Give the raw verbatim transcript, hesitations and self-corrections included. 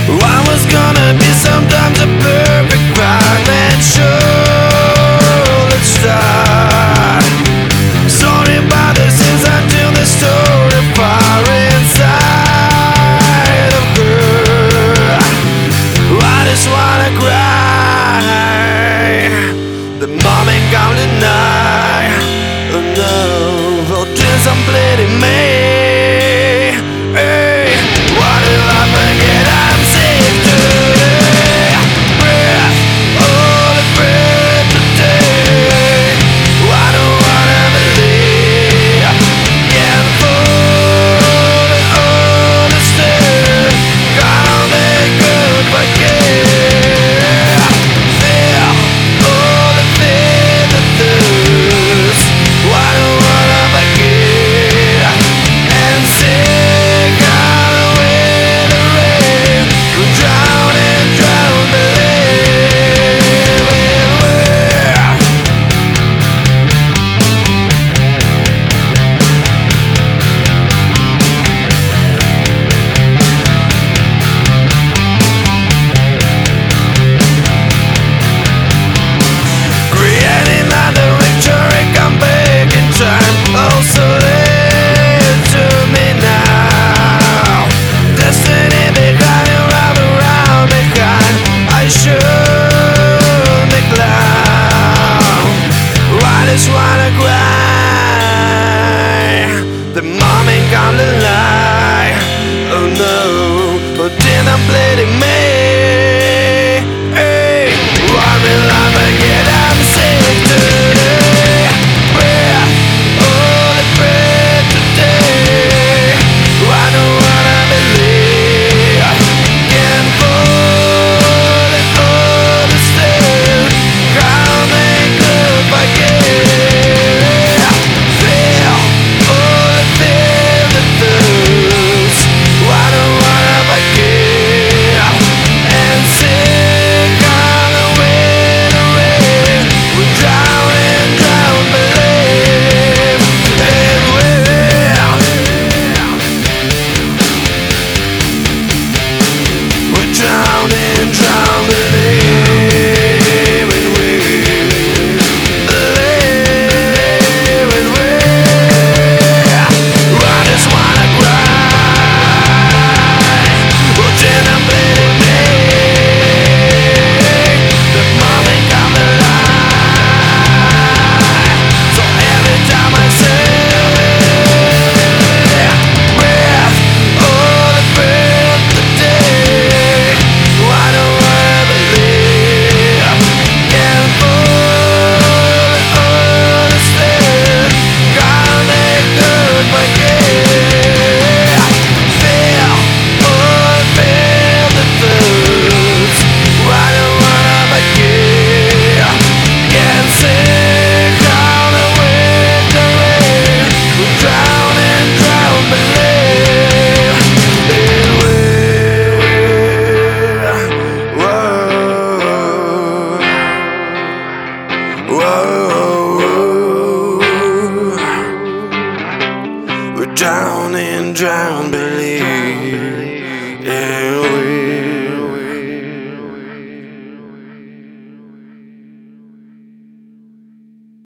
I was gonna be sometimes a perfect crime, and sure, let's start. Sorry about the sins until the story far inside of her. I just wanna cry. The moment comes tonight. Oh no, for tears I'm bleeding me. Hey, what if I forget I'm safe today? Breath, all the breath today. I don't wanna believe. Can't fall and understand. Can't make good forget. Feel all the fear that there's. I don't wanna forget. And sing out with the rain. Drown and drown, believe it will. Creating another victory, come back in time. Oh, so late to me now. Destiny behind and wrap around behind. I should be clown. I just wanna cry. The moment come to light. Oh no, but then I'm bleeding.